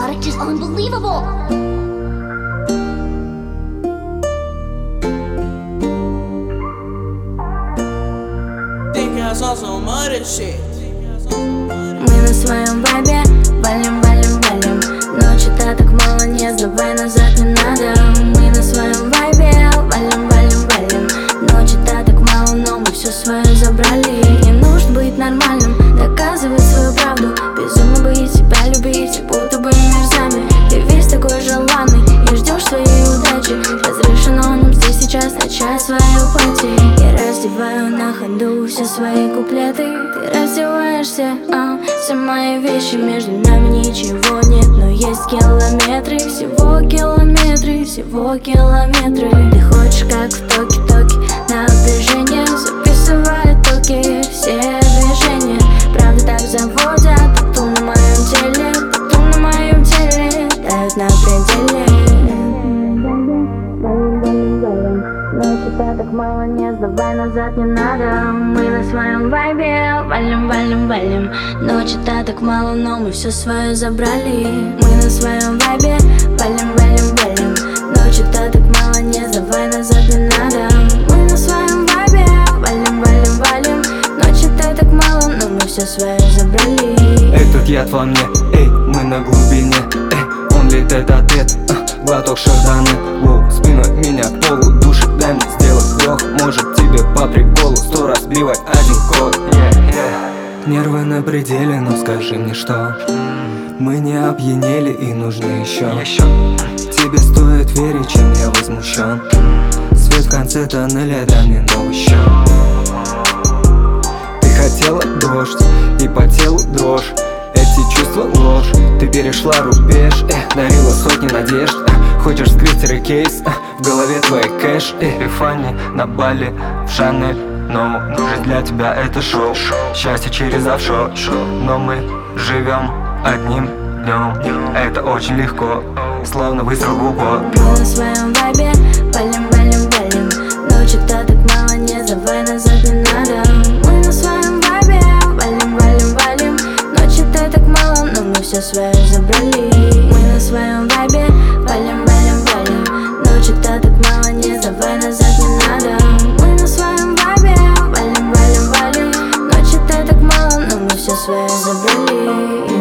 product is unbelievable. Think I saw some other shit. Мы на своем вайбе, валим, валим, валим. Но что-то так мало, не сдавай, назад не надо. Мы на своем вайбе, валим, валим, валим. Но что-то так мало, но мы все свое забрали. Не нужно быть нормальным, доказывать свою правду. Безумно быть, себя любить, будто бы мерзами. Ты весь такой желанный и ждешь своей удачи. Разрешено нам здесь сейчас начать свою пати. Я раздеваю на ходу все свои куплеты. Ты раздеваешься, все мои вещи, между нами ничего нет. Но есть километры, всего километры, всего километры. Ты хочешь как в токи-токи, напряжение, записывай токи, все движения. Правда так заводят, тату на моем теле, тату на моем теле, дают на пределе. Но что-то так мало, не сдавай, назад не надо. Мы на своем вайбе, валим, валим, валим. Но что-то так мало, но мы все свое забрали. Мы на своем вайбе, валим, валим, валим. Но что-то так мало, не сдавай, назад не надо. Мы на своем вайбе, валим, валим, валим. Но что-то так мало, но мы все свое забрали. Этот яд во мне, эй, мы на глубине, эй, он летает ответ, глоток шарданы, воу, спиной меня к полу душит, дай мне сделать вдох. Может тебе по приколу 100 раз бивать один код, Нервы на пределе, но скажи мне, что мы не опьянели и нужны еще. Тебе стоит верить, чем я возмущен. Свет в конце тоннеля, дай мне новый счет. Ты хотела дождь и по телу дрожь, эти чувства ложь. Ты перешла рубеж, дарила сотни надежд. Хочешь скрыть кейс, в голове твой кэш. Эпифани на Бали, в Шанель, но жизнь для тебя это шоу. Счастье через офшор, но мы живем одним днем. Это очень легко, словно выстрел в упор. Мы на своем вайбе, валим, валим, валим. Но что-то так мало, не сдавай, назад не надо. Мы на своем вайбе, валим, валим, валим. Но что-то так мало, но мы все свое забрали. Мы на своем вайбе, валим, валим, валим. Но что-то так мало, не сдавай, назад не надо. Мы на своем вайбе, валим, валим, валим. Но что-то так мало, но мы все свое забрали.